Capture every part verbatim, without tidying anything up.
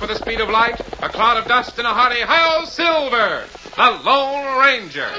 with the speed of light, a cloud of dust, and a hearty "Hi-yo, Silver!" The Lone Ranger.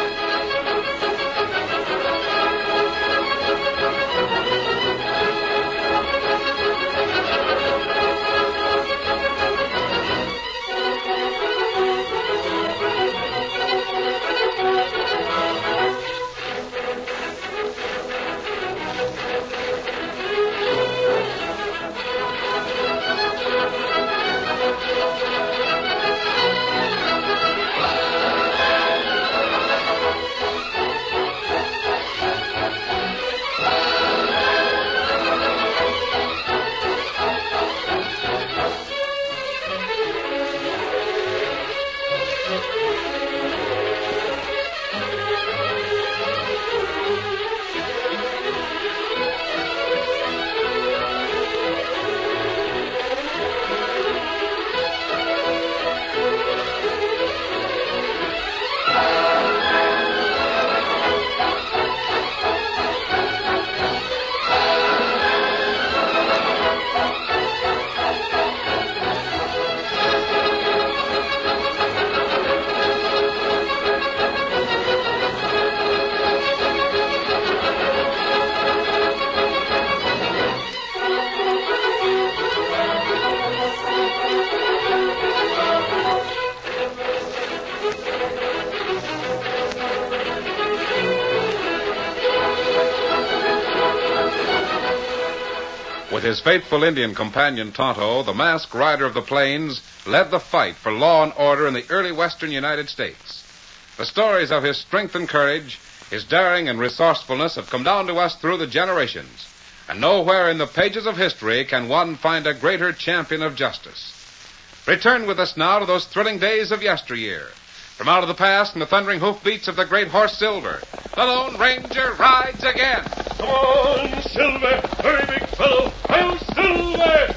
With his faithful Indian companion Tonto, the masked rider of the plains led the fight for law and order in the early western United States. The stories of his strength and courage, his daring and resourcefulness have come down to us through the generations, and nowhere in the pages of history can one find a greater champion of justice. Return with us now to those thrilling days of yesteryear. From out of the past and the thundering hoofbeats of the great horse Silver, the Lone Ranger rides again. Come on, Silver! Hurry, big fellow! Hi-yo, Silver!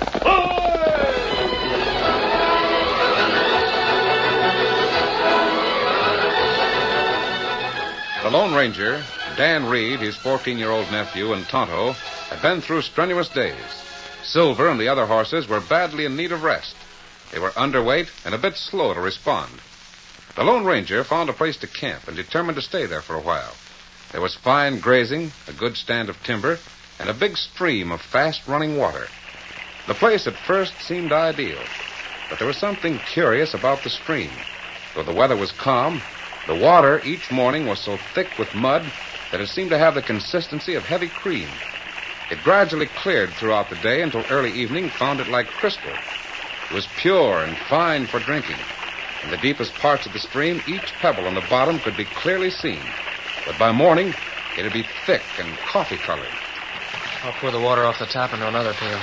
Hi! The Lone Ranger, Dan Reed, his fourteen-year-old nephew, and Tonto had been through strenuous days. Silver and the other horses were badly in need of rest. They were underweight and a bit slow to respond. The Lone Ranger found a place to camp and determined to stay there for a while. There was fine grazing, a good stand of timber, and a big stream of fast-running water. The place at first seemed ideal, but there was something curious about the stream. Though the weather was calm, the water each morning was so thick with mud that it seemed to have the consistency of heavy cream. It gradually cleared throughout the day until early evening found it like crystal. It was pure and fine for drinking. In the deepest parts of the stream, each pebble on the bottom could be clearly seen. But by morning, it'd be thick and coffee-colored. I'll pour the water off the top into another pail.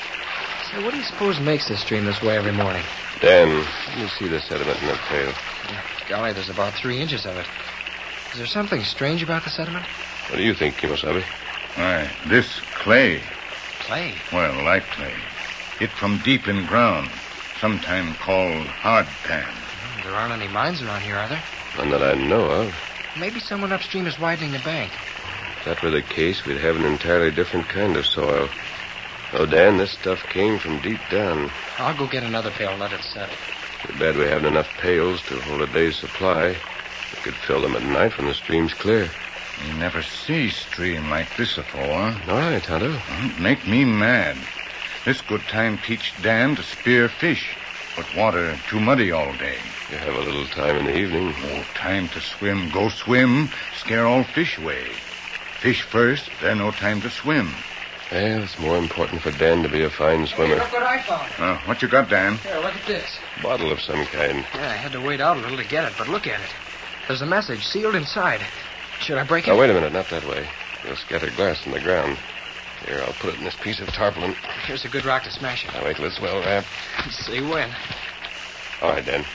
Say, what do you suppose makes this stream this way every morning? Dan, let me see the sediment in that pail. Golly, there's about three inches of it. Is there something strange about the sediment? What do you think, Kimosabe? Why, this clay. Clay? Well, like clay. It from deep in ground, sometime called hard pan. Hmm, there aren't any mines around here, are there? None that I know of. Maybe someone upstream is widening the bank. If that were the case, we'd have an entirely different kind of soil. Oh, Dan, this stuff came from deep down. I'll go get another pail and let it settle. Too bad we haven't enough pails to hold a day's supply. We could fill them at night when the stream's clear. You never see stream like this afore. All right, Tonto. Don't make me mad. This good time teach Dan to spear fish, but water too muddy all day. You have a little time in the evening. No time to swim. Go swim, scare all fish away. Fish first, then no time to swim. Well, it's more important for Dan to be a fine swimmer. Hey, look what I found. Uh, what you got, Dan? Here, look at this. Bottle of some kind. Yeah, I had to wait out a little to get it, but look at it. There's a message sealed inside. Should I break it? Now, wait a minute, not that way. You'll scatter glass on the ground. Here, I'll put it in this piece of tarpaulin. Here's a good rock to smash it. Now, wait till it's well wrapped. See when. All right, Dan.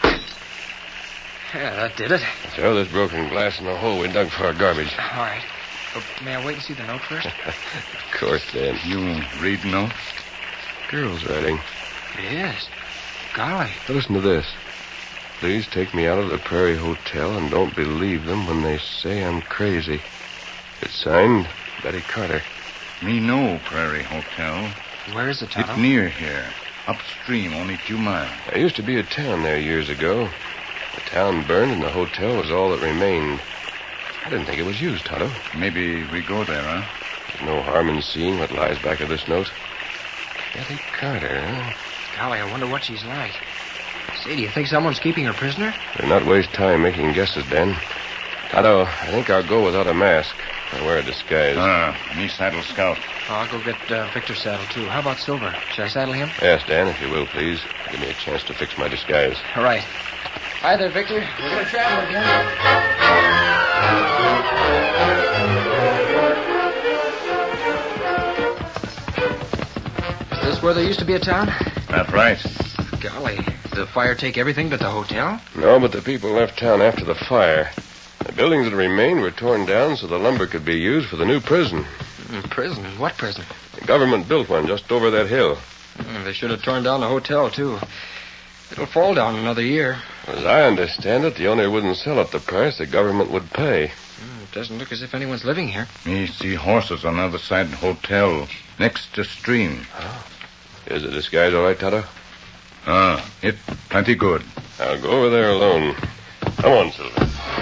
Yeah, that did it. Throw this broken glass in the hole we dug for our garbage. All right. But may I wait and see the note first? Of course, Dan. You read notes? Girl's writing. Yes. Golly. Now, listen to this. Please take me out of the Prairie Hotel and don't believe them when they say I'm crazy. It's signed Betty Carter. Me know Prairie Hotel. Where is it, Tonto? It near here. upstream, only a few miles. There used to be a town there years ago. The town burned and the hotel was all that remained. I didn't think it was used, Tonto. Maybe we go there, huh? There's no harm in seeing what lies back of this note. Betty Carter, huh? Golly, I wonder what she's like. Say, do you think someone's keeping her prisoner? Better not waste time making guesses, Dan. Tonto, I think I'll go without a mask. I'll wear a disguise. Ah, me saddle Scout. Oh, I'll go get uh, Victor's saddle, too. How about Silver? Should I saddle him? Yes, Dan, if you will, please. Give me a chance to fix my disguise. All right. Hi there, Victor. We're going to travel again. Is this where there used to be a town? That's right. Golly, did the fire take everything but the hotel? No, but the people left town after the fire. The buildings that remained were torn down so the lumber could be used for the new prison. Mm, prison? What prison? The government built one just over that hill. Mm, they should have torn down the hotel, too. It'll fall down another year. As I understand it, the owner wouldn't sell at the price the government would pay. Mm, it doesn't look as if anyone's living here. Me see horses on the other side of the hotel, next to stream. Oh. Is the disguise all right, Tonto? Ah, it plenty good. I'll go over there alone. Come on, Silver.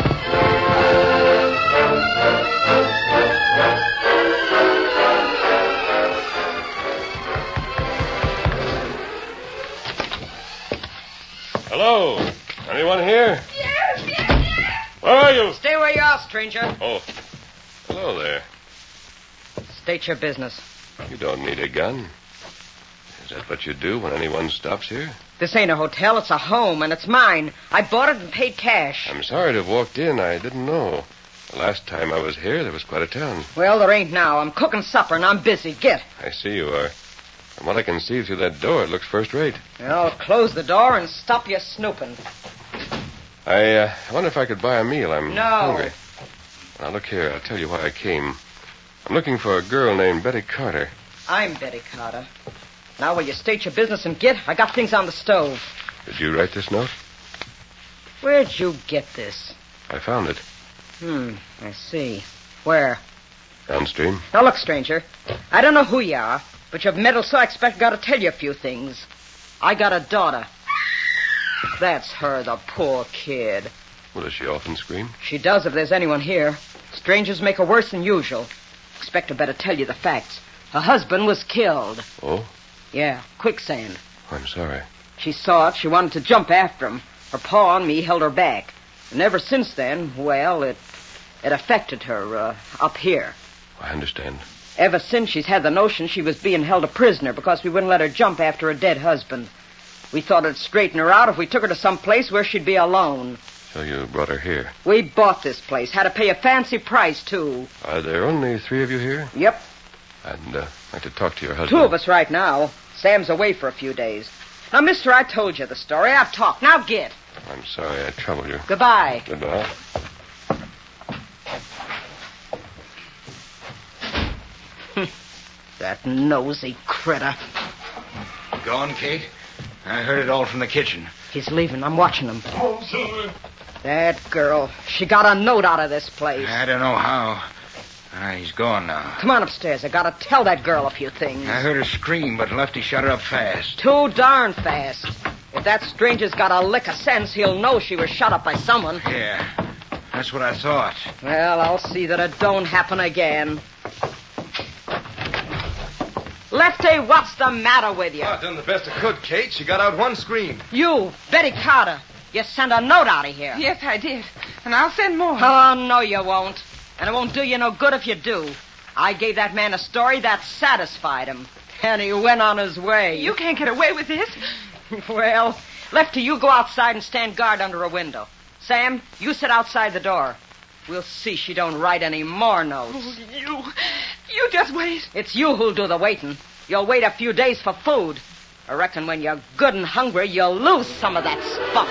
Hello. Anyone here? Yes, yes, yes. Where are you? Stay where you are, stranger. Oh. Hello there. State your business. You don't need a gun. Is that what you do when anyone stops here? This ain't a hotel, it's a home, and it's mine. I bought it and paid cash. I'm sorry to have walked in. I didn't know. The last time I was here, there was quite a town. Well, there ain't now. I'm cooking supper, and I'm busy. Get. I see you are. From what I can see through that door, it looks first rate. Well, close the door and stop your snooping. I uh, wonder if I could buy a meal. I'm No. hungry. Now, look here. I'll tell you why I came. I'm looking for a girl named Betty Carter. I'm Betty Carter. Now, will you state your business and get? I got things on the stove. Did you write this note? Where'd you get this? I found it. Hmm, I see. Where? Downstream. Now, look, stranger. I don't know who you are, but you've meddled, so I expect I got to tell you a few things. I got a daughter. That's her, the poor kid. Well, does she often scream? She does if there's anyone here. Strangers make her worse than usual. Expect I better tell you the facts. Her husband was killed. Oh? Yeah, quicksand. I'm sorry. She saw it. She wanted to jump after him. Her paw and me held her back. And ever since then, well, it it affected her uh, up here. I understand. Ever since, she's had the notion she was being held a prisoner because we wouldn't let her jump after her dead husband. We thought it'd straighten her out if we took her to some place where she'd be alone. So you brought her here? We bought this place. Had to pay a fancy price, too. Are there only three of you here? Yep. I'd uh, like to talk to your husband. Two of us right now. Sam's away for a few days. Now, mister, I told you the story. I've talked. Now get. I'm sorry I troubled you. Goodbye. Goodbye. That nosy critter. Gone, Kate? I heard it all from the kitchen. He's leaving. I'm watching him. Oh, Silver. That girl. She got a note out of this place. I don't know how. Ah, he's gone now. Come on upstairs. I gotta tell that girl a few things. I heard her scream, but Lefty shut her up fast. Too darn fast. If that stranger's got a lick of sense, he'll know she was shot up by someone. Yeah, that's what I thought. Well, I'll see that it don't happen again. Lefty, what's the matter with you? Oh, I've done the best I could, Kate. She got out one scream. You, Betty Carter, you sent a note out of here. Yes, I did. And I'll send more. Oh, no, you won't. And it won't do you no good if you do. I gave that man a story that satisfied him. And he went on his way. You can't get away with this. Well, Lefty, you go outside and stand guard under a window. Sam, you sit outside the door. We'll see she don't write any more notes. Oh, you. You just wait. It's you who'll do the waiting. You'll wait a few days for food. I reckon when you're good and hungry, you'll lose some of that spunk.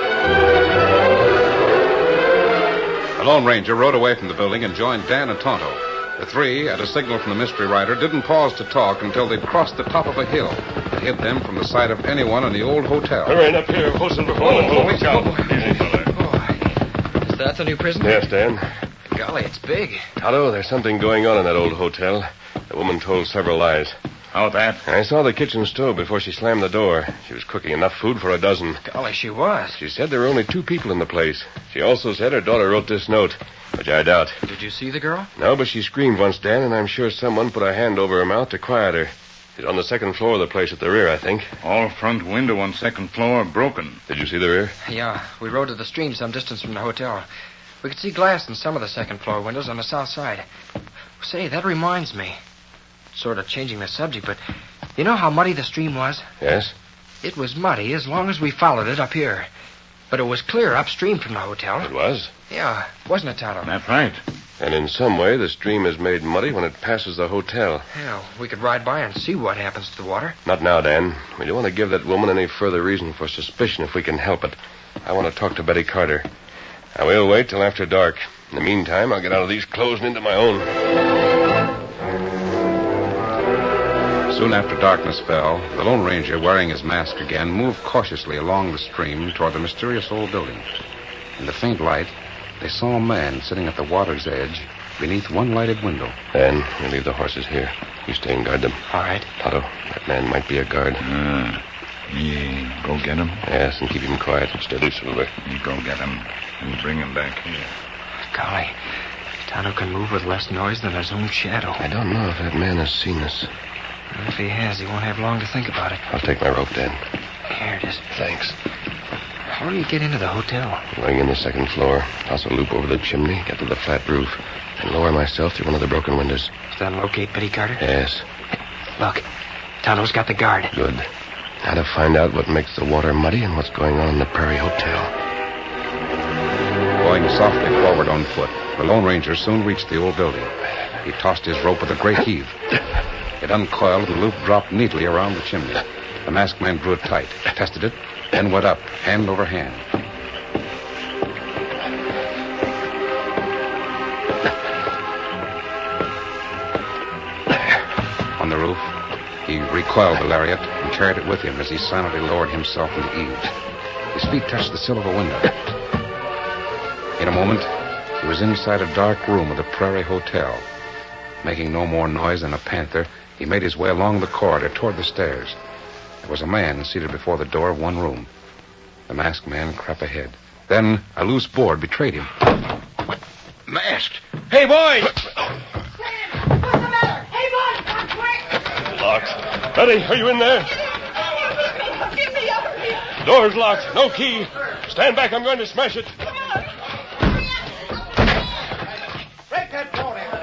The Lone Ranger rode away from the building and joined Dan and Tonto. The three, at a signal from the mystery rider, didn't pause to talk until they'd crossed the top of a hill that hid them from the sight of anyone in the old hotel. Hurry up here, Wilson, before Oh, the bull watch out. out. Easy, fella. Oh, is that the new prison? Yes, Dan. Golly, it's big. Tonto, there's something going on in that old hotel. The woman told several lies. How that? I saw the kitchen stove before she slammed the door. She was cooking enough food for a dozen. Golly, she was. She said there were only two people in the place. She also said her daughter wrote this note, which I doubt. Did you see the girl? No, but she screamed once, Dan, and I'm sure someone put a hand over her mouth to quiet her. She's on the second floor of the place at the rear, I think. All front window on second floor broken. Did you see the rear? Yeah, we rode to the stream some distance from the hotel. We could see glass in some of the second floor windows on the south side. Say, that reminds me. Sort of changing the subject, but you know how muddy the stream was? Yes? It was muddy as long as we followed it up here. But it was clear upstream from the hotel. It was? Yeah, wasn't it, Tonto? That's right. And in some way, the stream is made muddy when it passes the hotel. Yeah, we could ride by and see what happens to the water. Not now, Dan. We don't want to give that woman any further reason for suspicion if we can help it. I want to talk to Betty Carter. I will wait till after dark. In the meantime, I'll get out of these clothes and into my own. Soon after darkness fell, the Lone Ranger, wearing his mask again, moved cautiously along the stream toward the mysterious old building. In the faint light, they saw a man sitting at the water's edge beneath one lighted window. Dan, we'll leave the horses here. You stay and guard them. All right. Tonto, that man might be a guard. Uh, me go get him? Yes, and keep him quiet and steady, Silver. Me go get him and bring him back here. Golly, Tonto can move with less noise than his own shadow. I don't know if that man has seen us. And if he has, he won't have long to think about it. I'll take my rope, Dan. Here it is. Thanks. How do you get into the hotel? Going in the second floor, toss a loop over the chimney, get to the flat roof, and lower myself through one of the broken windows. Does that locate Betty Carter? Yes. Look, Tonto's got the guard. Good. Now to find out what makes the water muddy and what's going on in the Prairie Hotel. Going softly forward on foot, the Lone Ranger soon reached the old building. He tossed his rope with a great heave. It uncoiled and the loop dropped neatly around the chimney. The masked man drew it tight, tested it, then went up, hand over hand. On the roof, he recoiled the lariat and carried it with him as he silently lowered himself from the eaves. His feet touched the sill of a window. In a moment, he was inside a dark room of the Prairie Hotel. Making no more noise than a panther, he made his way along the corridor toward the stairs. There was a man seated before the door of one room. The masked man crept ahead. Then a loose board betrayed him. Masked. Hey, boys! Sam, what's the matter? Hey, boys, come quick! Locked. Betty, are you in there? Get me out of here! Door's locked. No key. Stand back. I'm going to smash it. Come on! Break that door in.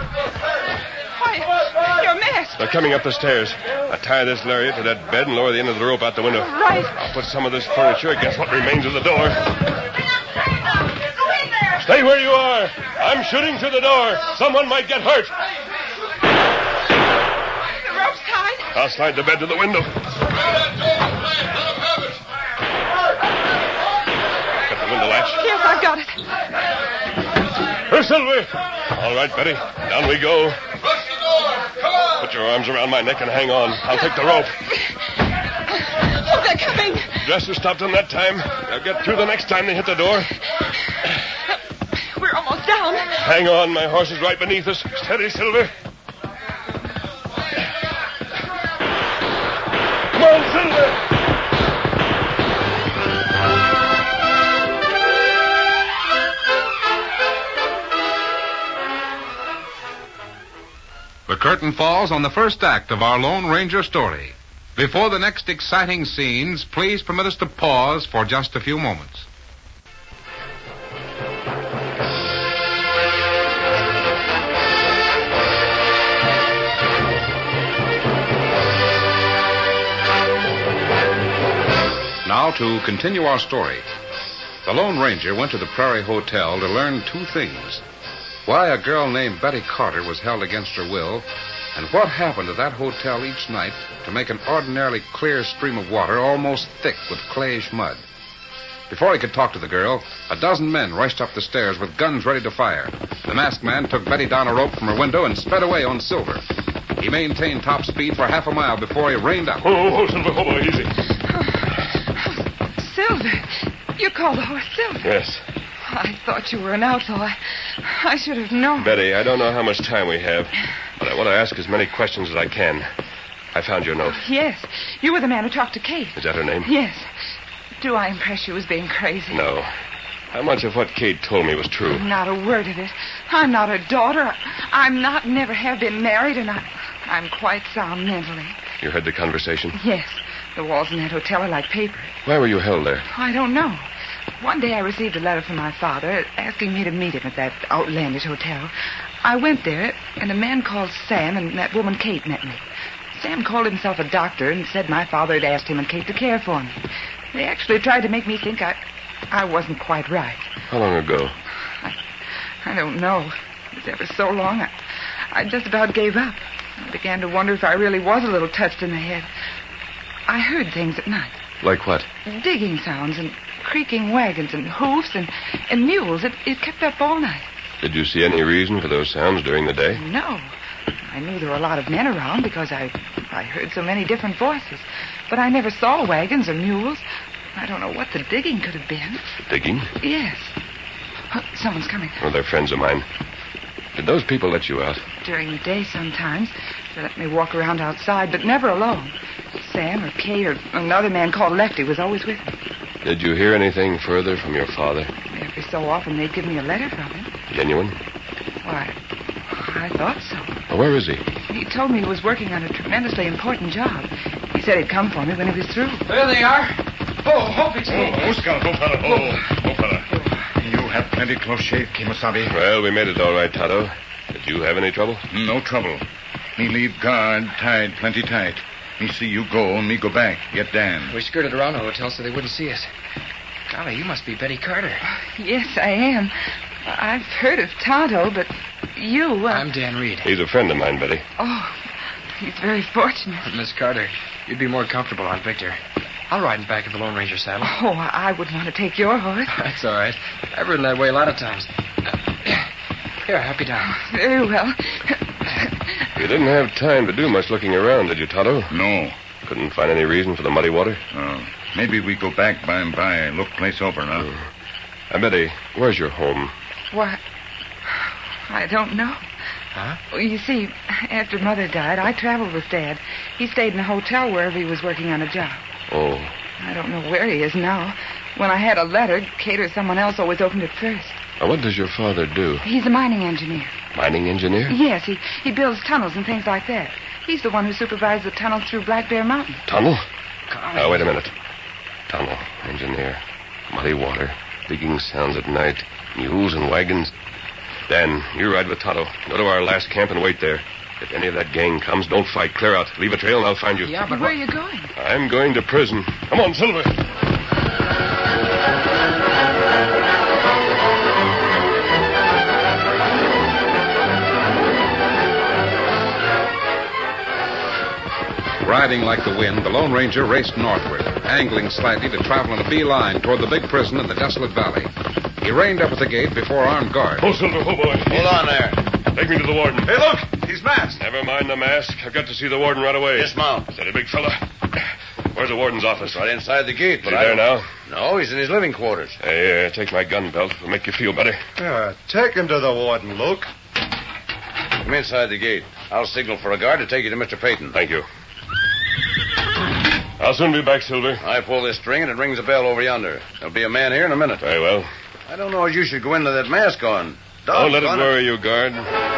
Why, you're masked. They're coming up the stairs. I tie this lariat to that bed and lower the end of the rope out the window. Right. I'll put some of this furniture against what remains of the door. Go in there! Stay where you are. I'm shooting through the door. Someone might get hurt. The rope's tied. I'll slide the bed to the window. Get the window latch. Yes, I've got it. Here, Silver. All right, Betty. Down we go. Rush the door. Come on. Put your arms around my neck and hang on. I'll take the rope. Oh, they're coming. Dresser stopped them that time. They'll get through the next time they hit the door. We're almost down. Hang on. My horse is right beneath us. Steady, Silver. Come on, Silver. The curtain falls on the first act of our Lone Ranger story. Before the next exciting scenes, please permit us to pause for just a few moments. Now to continue our story. The Lone Ranger went to the Prairie Hotel to learn two things. Why a girl named Betty Carter was held against her will, and what happened at that hotel each night to make an ordinarily clear stream of water almost thick with clayish mud. Before he could talk to the girl, a dozen men rushed up the stairs with guns ready to fire. The masked man took Betty down a rope from her window and sped away on Silver. He maintained top speed for half a mile before he reined up. Oh, oh, Silver, oh, boy, easy. Silver. You called the horse Silver. Yes. I thought you were an outlaw. I, I should have known. Betty, I don't know how much time we have, but I want to ask as many questions as I can. I found your note. Yes. You were the man who talked to Kate. Is that her name? Yes. Do I impress you as being crazy? No. How much of what Kate told me was true? Not a word of it. I'm not her daughter. I'm not, never have been married, and I, I'm quite sound mentally. You heard the conversation? Yes. The walls in that hotel are like paper. Why were you held there? I don't know. One day I received a letter from my father asking me to meet him at that outlandish hotel. I went there, and a man called Sam and that woman Kate met me. Sam called himself a doctor and said my father had asked him and Kate to care for me. They actually tried to make me think I, I wasn't quite right. How long ago? I, I don't know. It was ever so long. I, I just about gave up. I began to wonder if I really was a little touched in the head. I heard things at night. Like what? Digging sounds and creaking wagons and hoofs and, and mules. It, it kept up all night. Did you see any reason for those sounds during the day? No. I knew there were a lot of men around because I I heard so many different voices. But I never saw wagons or mules. I don't know what the digging could have been. Digging? Yes. Oh, someone's coming. Oh, they're friends of mine. Did those people let you out? During the day sometimes. They let me walk around outside, but never alone. Sam or Kate or another man called Lefty was always with me. Did you hear anything further from your father? Every so often they'd give me a letter from him. Genuine? Why, I thought so. Well, where is he? He told me he was working on a tremendously important job. He said he'd come for me when he was through. There they are. Oh, hope it's me. Oh, Scout, oh, fella, oh, oh, fella. You have plenty close shave, Kemosabe. Well, we made it all right, Tonto. Did you have any trouble? No trouble. Me leave guard tied plenty tight. Me see you go, and me go back. Get Dan. We skirted around the hotel so they wouldn't see us. Golly, you must be Betty Carter. Yes, I am. I've heard of Tonto, but you... Uh... I'm Dan Reed. He's a friend of mine, Betty. Oh, he's very fortunate. Miss Carter, you'd be more comfortable on Victor. I'll ride in back of the Lone Ranger saddle. Oh, I wouldn't want to take your horse. That's all right. I've ridden that way a lot of times. Here, help you down. Very well. You didn't have time to do much looking around, did you, Tonto? No. Couldn't find any reason for the muddy water? Uh, maybe we go back by and by and look place over now. Uh, uh, Betty, where's your home? What? I don't know. Huh? Well, you see, after Mother died, I traveled with Dad. He stayed in a hotel wherever he was working on a job. Oh. I don't know where he is now. When I had a letter, Kate or someone else always opened it first. Now, what does your father do? He's a mining engineer. Mining engineer? Yes, he, he builds tunnels and things like that. He's the one who supervised the tunnel through Black Bear Mountain. Tunnel? Now, wait a minute. Tunnel, engineer, muddy water, digging sounds at night, mules and wagons. Dan, you ride with Tonto. Go to our last camp and wait there. If any of that gang comes, don't fight. Clear out. Leave a trail and I'll find you. Yeah, but where what... are you going? I'm going to prison. Come on, Silver. Riding like the wind, the Lone Ranger raced northward, angling slightly to travel in a beeline toward the big prison in the desolate valley. He reined up at the gate before armed guards. Oh, Silver, oh, boy. Hold on there. Take me to the warden. Hey, look! He's masked. Never mind the mask. I've got to see the warden right away. Dismount. Steady, big fella. Where's the warden's office? Right inside the gate. Is But he I there don't- now? No, he's in his living quarters. Hey, uh, take my gun belt. It'll make you feel better. Yeah, take him to the warden, Luke. Come inside the gate. I'll signal for a guard to take you to Mister Peyton. Thank you. I'll soon be back, Silver. I pull this string and it rings a bell over yonder. There'll be a man here in a minute. Very well. I don't know as you should go into that mask on. Don't let it Doggone worry you, guard.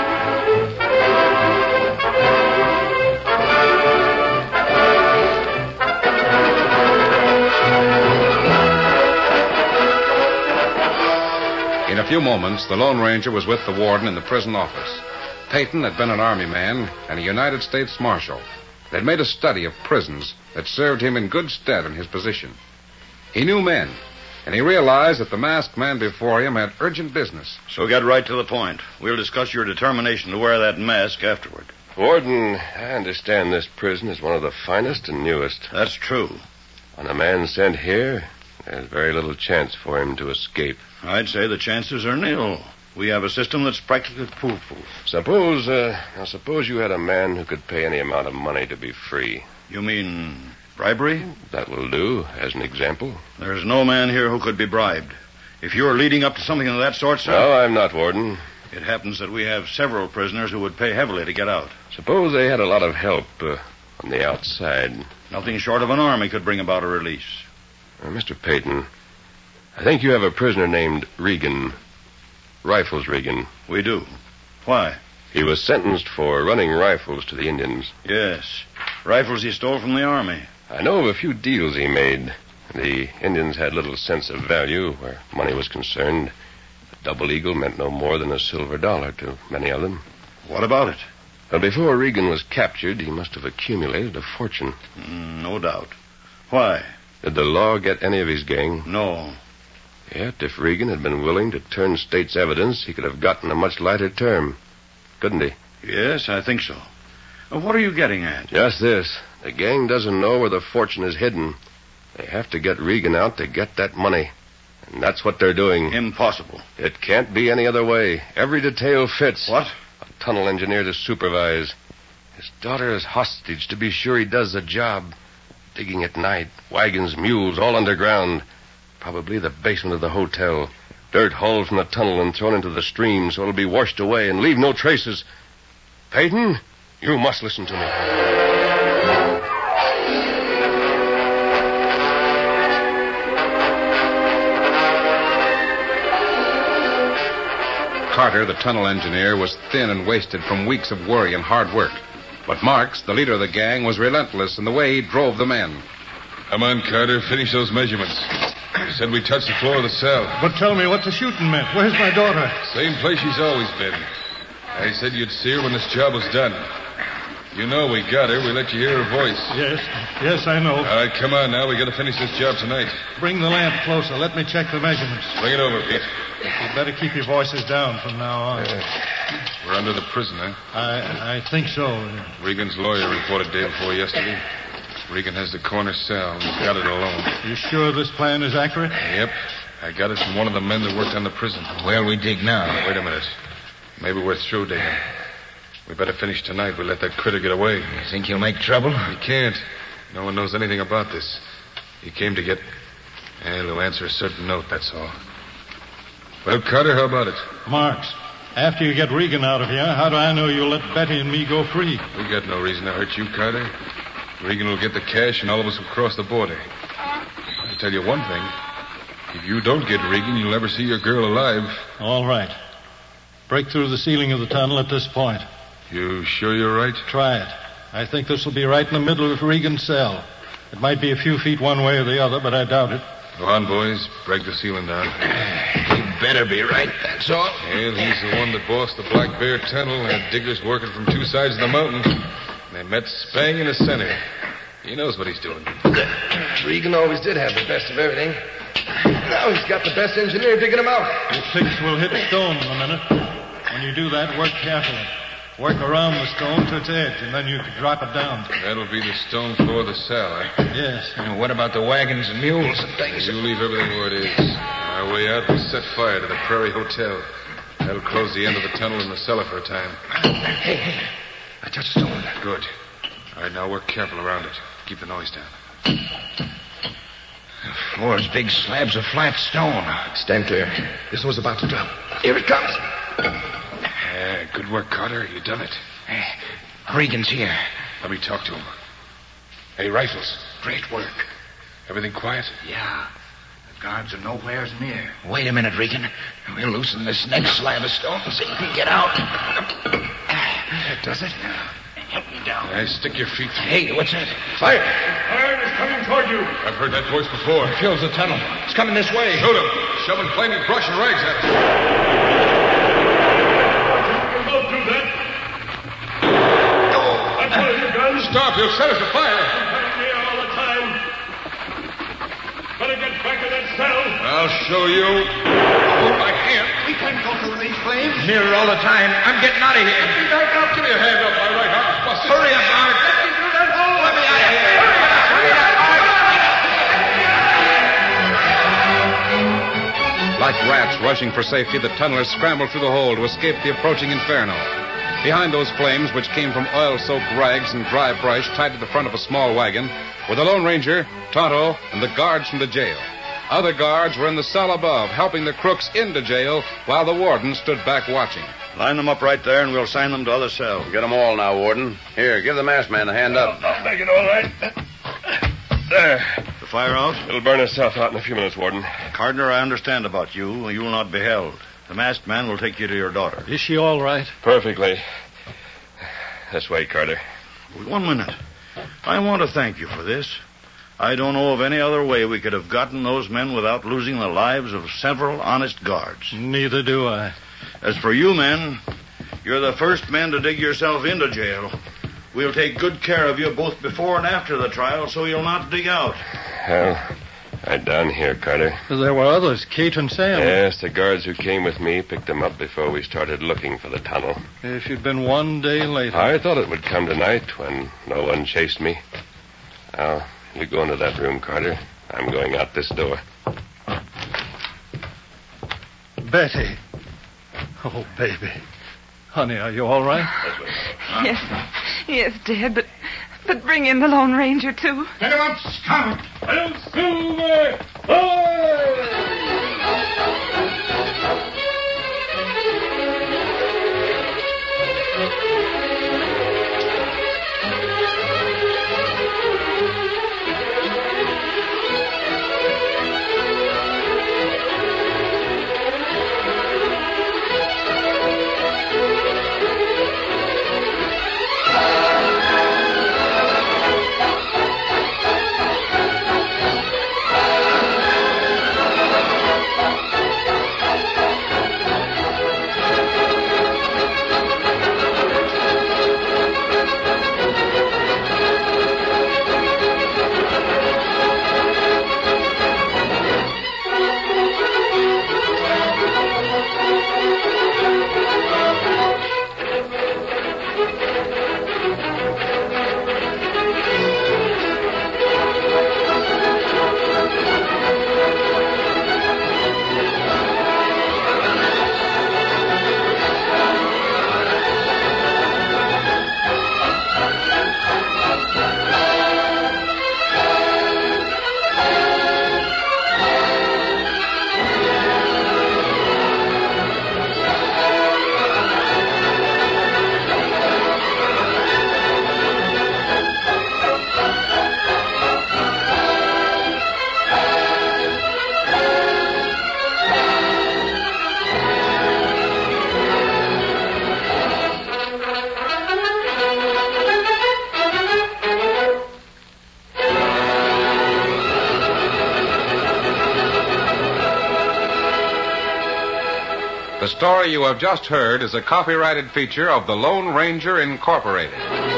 In a few moments, the Lone Ranger was with the warden in the prison office. Peyton had been an Army man and a United States Marshal. They'd made a study of prisons that served him in good stead in his position. He knew men, and he realized that the masked man before him had urgent business. So get right to the point. We'll discuss your determination to wear that mask afterward. Warden, I understand this prison is one of the finest and newest. That's true. When a man's sent here, there's very little chance for him to escape. I'd say the chances are nil. We have a system that's practically foolproof. Suppose, uh, now suppose you had a man who could pay any amount of money to be free. You mean bribery? That will do, as an example. There's no man here who could be bribed. If you're leading up to something of that sort, sir... No, I'm not, Warden. It happens that we have several prisoners who would pay heavily to get out. Suppose they had a lot of help. Uh, on the outside. Nothing short of an army could bring about a release. Uh, Mister Peyton, I think you have a prisoner named Regan. Rifles Regan. We do. Why? He was sentenced for running rifles to the Indians. Yes. Rifles he stole from the army. I know of a few deals he made. The Indians had little sense of value where money was concerned. A double eagle meant no more than a silver dollar to many of them. What about it? But before Regan was captured, he must have accumulated a fortune. Mm, no doubt. Why? Did the law get any of his gang? No. Yet, if Regan had been willing to turn state's evidence, he could have gotten a much lighter term. Couldn't he? Yes, I think so. Uh, what are you getting at? Just this. The gang doesn't know where the fortune is hidden. They have to get Regan out to get that money. And that's what they're doing. Impossible. It can't be any other way. Every detail fits. What? A tunnel engineer to supervise. His daughter is hostage to be sure he does the job. Digging at night. Wagons, mules, all underground. Probably the basement of the hotel. Dirt hauled from the tunnel and thrown into the stream so it'll be washed away and leave no traces. Peyton, you must listen to me. Carter, the tunnel engineer, was thin and wasted from weeks of worry and hard work. But Marks, the leader of the gang, was relentless in the way he drove the men. Come on, Carter. Finish those measurements. You said we touched the floor of the cell. But tell me what the shooting meant. Where's my daughter? Same place she's always been. I said you'd see her when this job was done. You know we got her. We let you hear her voice. Yes. Yes, I know. All right, come on now. We got to finish this job tonight. Bring the lamp closer. Let me check the measurements. Bring it over, Pete. You'd better keep your voices down from now on. Uh, we're under the prison, huh? I I think so. Regan's lawyer reported day before yesterday. Regan has the corner cell, and he's got it alone. You sure this plan is accurate? Yep. I got it from one of the men that worked on the prison. Where'll we dig now? Wait a minute. Maybe we're through digging. We better finish tonight. We let that critter get away. You think he'll make trouble? He can't. No one knows anything about this. He came to get... And he'll answer a certain note, that's all. Well, Carter, how about it? Marks, after you get Regan out of here, how do I know you'll let Betty and me go free? We got no reason to hurt you, Carter. Regan will get the cash, and all of us will cross the border. I'll tell you one thing. If you don't get Regan, you'll never see your girl alive. All right. Break through the ceiling of the tunnel at this point. You sure you're right? Try it. I think this will be right in the middle of Regan's cell. It might be a few feet one way or the other, but I doubt it. Go on, boys. Break the ceiling down. He better be right, that's all. And he's the one that bossed the Black Bear Tunnel and had diggers working from two sides of the mountain. They met spang in the center. He knows what he's doing. Regan always did have the best of everything. Now he's got the best engineer digging him out. Your picks will hit stone in a minute. When you do that, work carefully. Work around the stone to its edge, and then you can drop it down. That'll be the stone floor of the cell, eh? Yes. And what about the wagons and mules and things? You leave everything where it is. On our way out, we'll set fire to the Prairie Hotel. That'll close the end of the tunnel in the cellar for a time. Hey, hey. I touched the stone. Good. All right, now work careful around it. Keep the noise down. The floor's big slabs of flat stone. Stand clear. This one's about to drop. Here it comes. Yeah, good work, Carter. You done it. Hey, Regan's here. Let me talk to him. Hey, Rifles. Great work. Everything quiet? Yeah. The guards are nowhere near. Wait a minute, Regan. We'll loosen this next slab of stone so you can get out. That does it. Help me down. Hey, stick your feet through. Hey, what's that? Fire! Fire is coming toward you. I've heard that voice before. It fills the tunnel. It's coming this way. Shoot him. Shoving flaming brush and rags at us. You both do that. That's one of your guns. Stop. You'll set us afire. Back here all the time. Better get back in that cell. I'll show you. Hold my hand. We can't go through these flames. Nearer all the time. I'm getting out of here. Get me back up. Give me a hand up. My right arm's busted. Hurry up, Mark. Let me through that hole. Let me out of here. Hurry up, Like rats rushing for safety, the tunnelers scrambled through the hole to escape the approaching inferno. Behind those flames, which came from oil-soaked rags and dry brush tied to the front of a small wagon, were the Lone Ranger, Tonto, and the guards from the jail. Other guards were in the cell above, helping the crooks into jail while the warden stood back watching. Line them up right there, and we'll sign them to other cells. Get them all now, Warden. Here, give the masked man a hand up. I'll make it all right. There. The fire out? It'll burn itself out in a few minutes, Warden. Cardinal, I understand about you. You will not be held. The masked man will take you to your daughter. Is she all right? Perfectly. This way, Carter. One minute. I want to thank you for this. I don't know of any other way we could have gotten those men without losing the lives of several honest guards. Neither do I. As for you men, you're the first men to dig yourself into jail. We'll take good care of you both before and after the trial, so you'll not dig out. Well, right down here, Carter. There were others, Kate and Sam. Yes, the guards who came with me picked them up before we started looking for the tunnel. If you'd been one day later. I thought it would come tonight when no one chased me. Now, you go into that room, Carter. I'm going out this door. Betty. Oh, baby. Honey, are you all right? Yes. Yes, Dad, but but bring in the Lone Ranger, too. Get him up, Scout. El Silver! Away! The story you have just heard is a copyrighted feature of the Lone Ranger Incorporated.